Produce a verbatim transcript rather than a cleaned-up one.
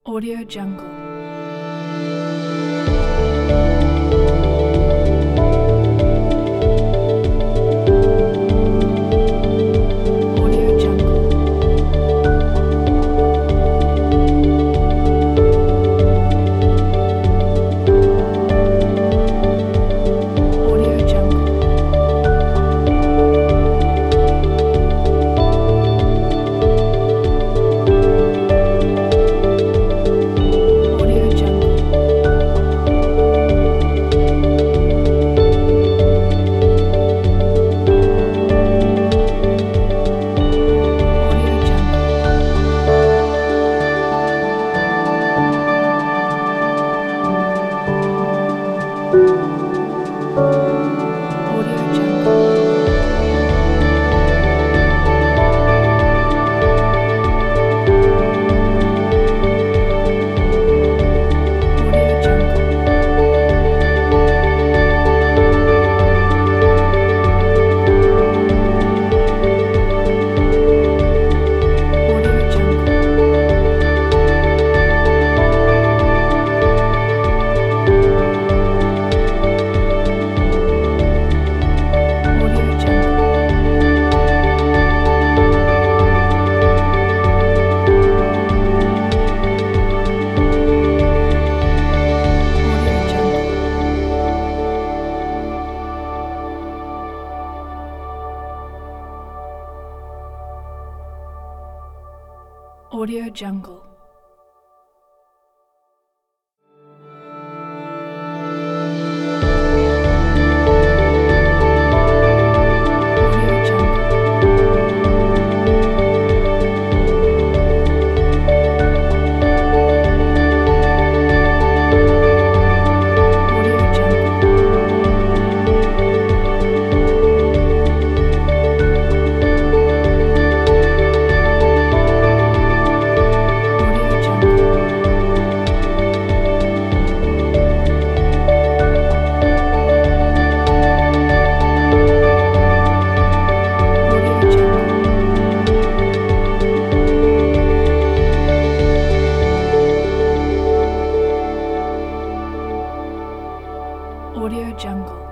Audio Jungle. Audio Jungle. Audio Jungle. Audio Jungle. Audio Jungle. Audio Jungle. Audio Jungle. Audio Jungle. Audio Jungle. Audio Jungle. Audio Jungle. Audio Jungle. Audio Jungle. Audio Jungle. Audio Jungle. Audio Jungle.